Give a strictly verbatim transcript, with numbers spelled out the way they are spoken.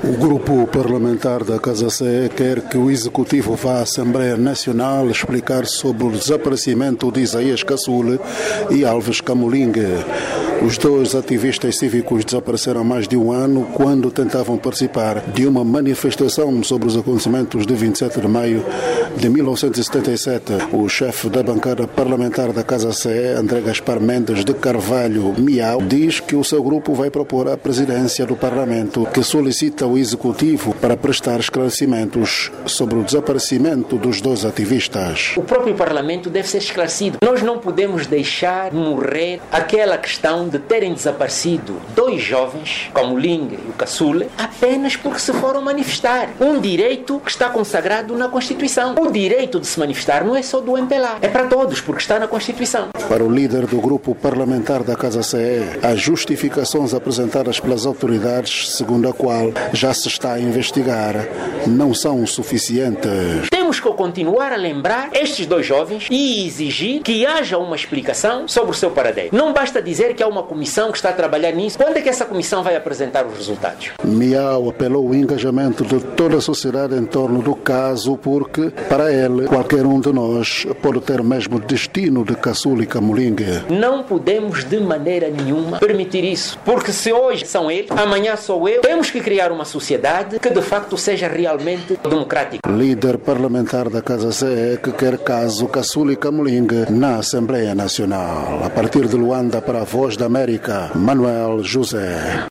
O grupo parlamentar da Casa C quer que o Executivo vá à Assembleia Nacional explicar sobre o desaparecimento de Isaías Caçule e Alves Camolingue. Os dois ativistas cívicos desapareceram há mais de um ano quando tentavam participar de uma manifestação sobre os acontecimentos de vinte e sete de maio de mil novecentos e setenta e sete. O chefe da bancada parlamentar da Casa C, André Gaspar Mendes de Carvalho Miau, diz que o seu grupo vai propor à presidência do Parlamento que solicita o Executivo para prestar esclarecimentos sobre o desaparecimento dos dois ativistas. O próprio Parlamento deve ser esclarecido. Nós não podemos deixar morrer aquela questão de terem desaparecido dois jovens, como o Lingue e o Caçule, apenas porque se foram manifestar. Um direito que está consagrado na Constituição. O direito de se manifestar não é só do M P L A, é para todos, porque está na Constituição. Para o líder do grupo parlamentar da Casa C, as justificações apresentadas pelas autoridades, segundo a qual já se está a investigar, não são suficientes. Temos que continuar a lembrar estes dois jovens e exigir que haja uma explicação sobre o seu paradeiro. Não basta dizer que há uma comissão que está a trabalhar nisso. Quando é que essa comissão vai apresentar os resultados? Miau apelou o engajamento de toda a sociedade em torno do caso porque, para ele, qualquer um de nós pode ter o mesmo destino de Caçule e Camolingue. Não podemos de maneira nenhuma permitir isso, porque se hoje são eles, amanhã sou eu. Temos que criar uma sociedade que de facto seja realmente democrática. Líder parlamentar da Casa C que quer caso Caçule e Camolingue na Assembleia Nacional. A partir de Luanda para a Voz da América, Manuel José.